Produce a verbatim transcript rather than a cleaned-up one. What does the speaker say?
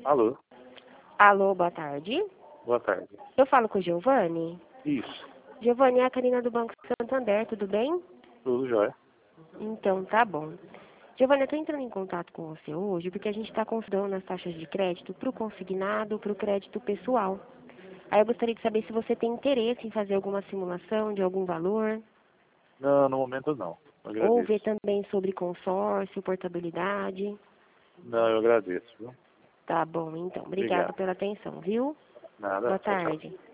Alô, Alô, boa tarde. boa tarde. Eu falo com o Giovanni. Isso, Giovanni, é a Karina do Banco Santander, tudo bem? tudo jóia. Então, tá bom. Giovanni, eu estou entrando em contato com você hoje porque a gente está considerando as taxas de crédito para o consignado, para o crédito pessoal. Aí eu gostaria de saber se você tem interesse em fazer alguma simulação de algum valor, Não, no momento não. Eu ou agradeço. ver também sobre consórcio, portabilidade. Não, eu agradeço, viu? Tá bom, então. Obrigado Obrigado. pela atenção, viu? Nada, Boa tchau, tchau. tarde.